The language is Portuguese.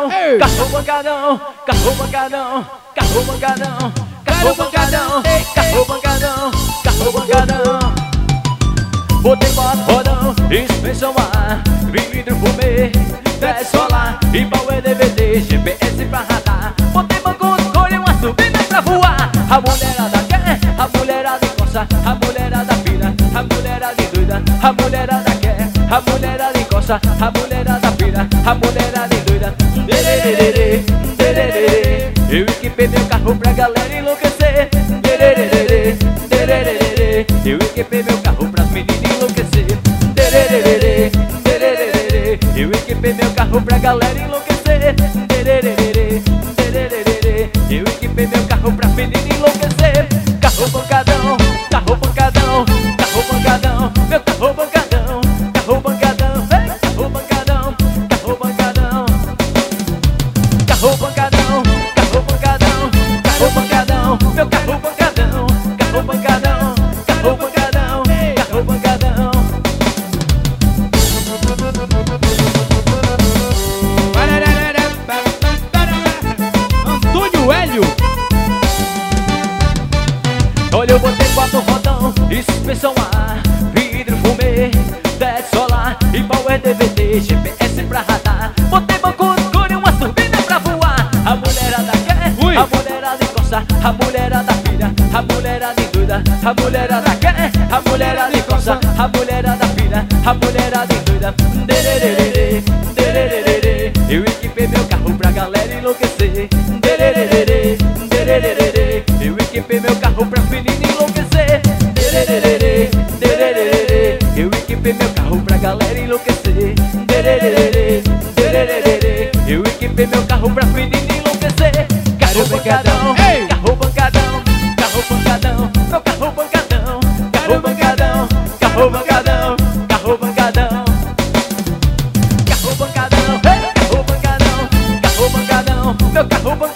pancadão, carro pancadão, carro pancadão, carro pancadão, carro pancadão, carro pancadão, carro pancadão. Botei quatro rodão, inspeção ar, vidro fumê, desce solar, e power DVD, GPS pra radar. Botei banco de couro e uma subida pra voar. A mulherada quer, a mulherada encosta, a mulherada pira, a mulherada doida, a mulherada quer, a mulherada encosta, a mulherada pira, a mulherada doida. Dererê, dererê, eu equipei meu carro pra galera enlouquecer. Dererê, dererê, eu equipei meu carro pras meninas enlouquecer. Dererê, dererê, eu equipei meu carro pra galera enlouquecer. Dererê, dererê, eu equipei meu carro pra menina enlouquecer. Carro pancadão, carro pancadão, carro pancadão, meu carro pancadão, carro pancadão, carro pancadão, carro pancadão, carro pancadão, carro pancadão, carro pancadão, meu carro pancadão, carro pancadão, carro pancadão, carro pancadão. Antônio Hélio. Olha, eu botei quatro rodão, inspeção ar, vidro fumê, desce solar, e power DVD, GPS pra radar. Botei banco de couro e uma turbina pra voar. A mulherada quer, a mulherada encosta, a mulherada pira, a mulherada doida, a mulherada quer, a mulherada encosta, a mulherada pira, a mulherada doida. Dererê, dererê, eu equipei meu carro pra galera enlouquecer. Dererê, dererê, eu equipei meu carro pra menina enlouquecer. Dererê, dererê, eu equipei meu carro pra galera enlouquecer. Dererê, dererê, eu equipei meu carro pra menina enlouquecer. Carro pancadão, carro pancadão, carro pancadão, meu carro pancadão, carro pancadão, carro pancadão, carro pancadão, carro pancadão, carro pancadão, carro pancadão, meu carro pancadão.